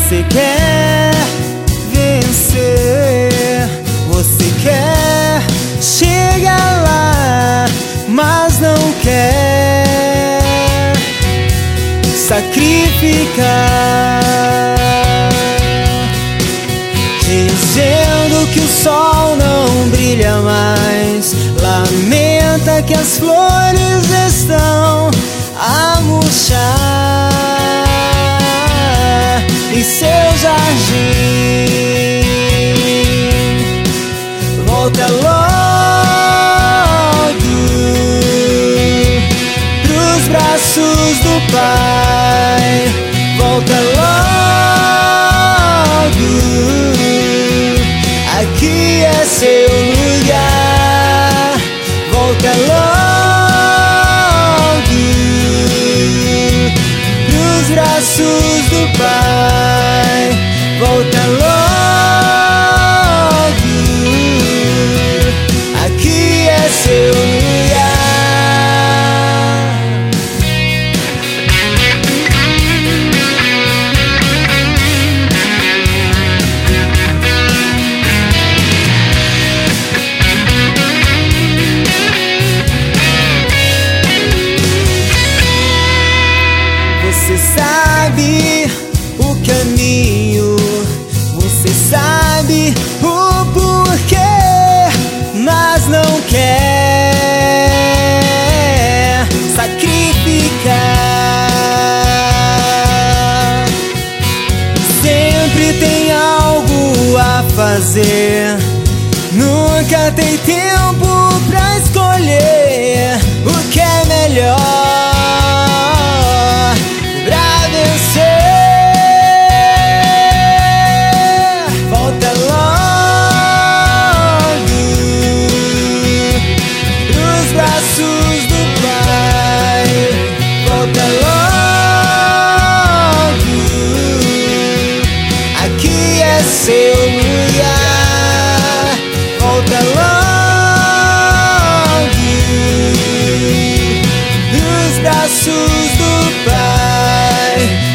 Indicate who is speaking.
Speaker 1: Você quer vencer, você quer chegar lá, mas não quer sacrificar, dizendo que o sol não brilha mais, lamenta que as flores estão a murchar em seu jardim. Volta logo pros braços do Pai. Volta logo, aqui é seu lugar. Volta logo pros braços do Pai. Volta logo, aqui é seu lugar. Você sabe o caminho, você sabe o porquê, mas não quer sacrificar. Sempre tem algo a fazer, nunca tem tempo pra escolher o que é melhor. Seu lugar, volta logo nos braços do Pai.